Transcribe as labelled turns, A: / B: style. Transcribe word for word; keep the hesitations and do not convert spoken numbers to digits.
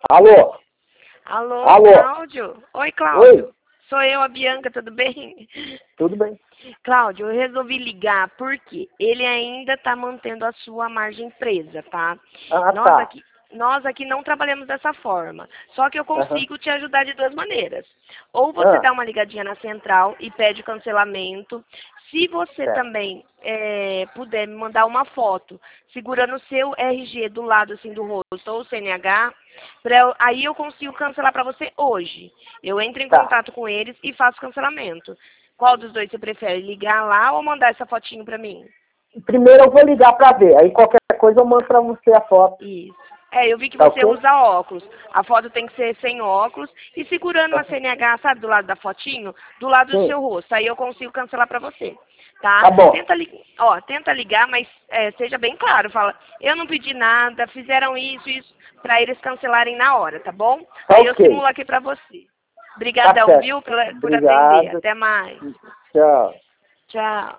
A: Alô?
B: Alô,
A: Alô?
B: Cláudio? Oi, Cláudio.
A: Oi,
B: Sou eu, a Bianca, tudo bem?
A: tudo bem?
B: Cláudio, eu resolvi ligar porque ele ainda está mantendo a sua margem presa, tá?
A: Ah,
B: Nós
A: tá.
B: aqui, nós aqui não trabalhamos dessa forma. Só que eu
A: Aham.
B: consigo te ajudar de duas maneiras. Ou você
A: Ah,
B: dá uma ligadinha na central e pede cancelamento. Se você
A: certo.
B: também é, puder me mandar uma foto segurando o seu R G do lado assim do rosto ou o C N H, pra eu- aí eu consigo cancelar para você hoje. Eu entro em
A: Tá.
B: contato com eles e faço cancelamento. Qual dos dois você prefere? Ligar lá ou mandar essa fotinho pra mim?
A: Primeiro eu vou ligar pra ver. Aí qualquer coisa eu mando pra você a foto.
B: Isso. É, eu vi que
A: Tá
B: você
A: ok?
B: usa óculos. A foto tem que ser sem óculos e segurando a
A: Aham.
B: C N H, sabe, do lado da fotinho, do lado do
A: Sim.
B: seu rosto. Aí eu consigo cancelar pra você, tá?
A: Tá bom.
B: Tenta, li ó, tenta ligar, mas é, seja bem claro. Fala, eu não pedi nada, fizeram isso, isso, pra eles cancelarem na hora, tá bom?
A: Tá
B: Aí eu simulo
A: ok.
B: aqui pra você.
A: Tá
B: Obrigadão,
A: certo.
B: viu, pela- por atender.
A: Obrigado.
B: Até mais.
A: Tchau.
B: Tchau.